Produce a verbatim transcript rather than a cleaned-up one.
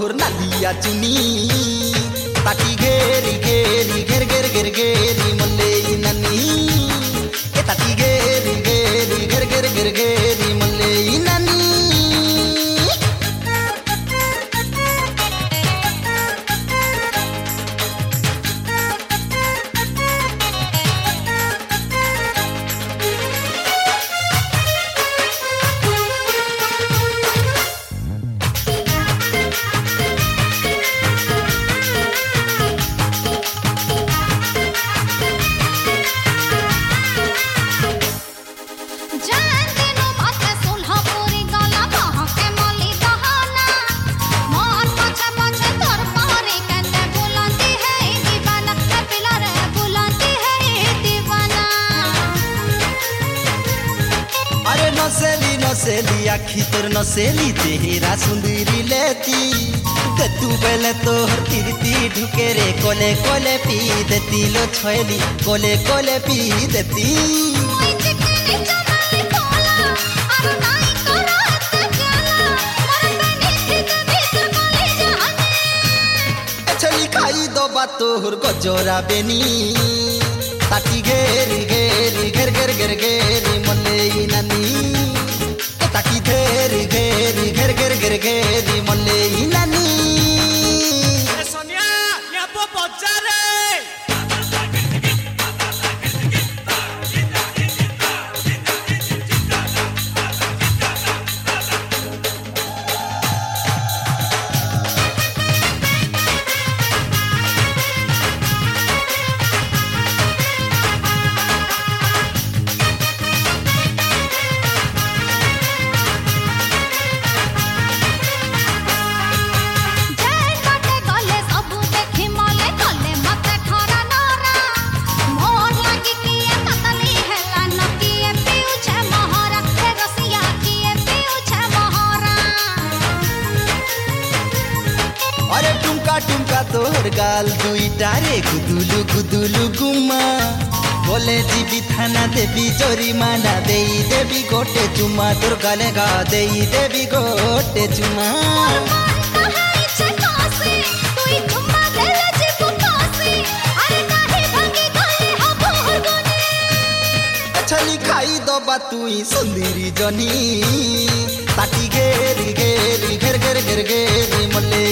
तोहर नालिया चुनी ताकी घेरी घेरी घेर घेर घेर घेरी मल्ले नानी ए ताकी घेरी घेरी घेर घेर घेर घेरी मल्ले नानी नसेली नसेली आखी तोर नसेली तेरा सुंदरी लेती तू बेले तोहर तीरती ढुके रे कोले कोले पी देती लो छोली कोले कोले पी देती छली खाई दो बा तोहर गजरा बेनी ताकी घेरी घेरी घेर घेर घेर घेरी मल्ले नानी ताकी घेरी घेरी घेर घेर घेर घेरी मल्ले नानी सोनिया यहाँ पर पहुंचा रे टुमका तोहर गाल दुईटा रे गुदुलु गुदुलु गुमा बोले जीबी थाना देवी जरिमाना देई देवी गोटे चुमा तोर गाले गा देई देवी गोटे चुमा छली खाई दबा तुई सुंदरी जनी ताकी घेरी घेरी घेर घेर घेर घेरी मल्ले